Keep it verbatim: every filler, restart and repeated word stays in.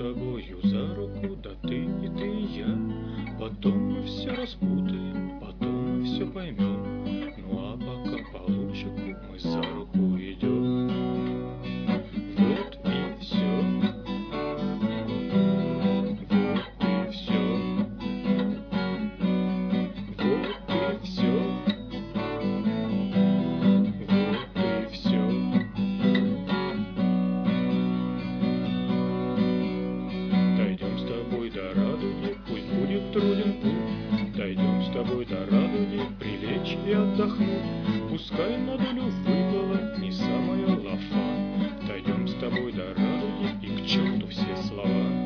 тобою за руку, да ты и ты и я. Потом мы все распутаем, потом мы все поймем. Ну а пока по лучику мы за руку идем. Вот и все, вот и все, вот и все, вот и все. Дойдем с тобой до радуги, пусть будет труден путь. Дойдем с тобой до радуги, прилечь и отдохнуть. Пускай на долю выпала не самая лафа. Дойдем с тобой до радуги, и к черту все слова.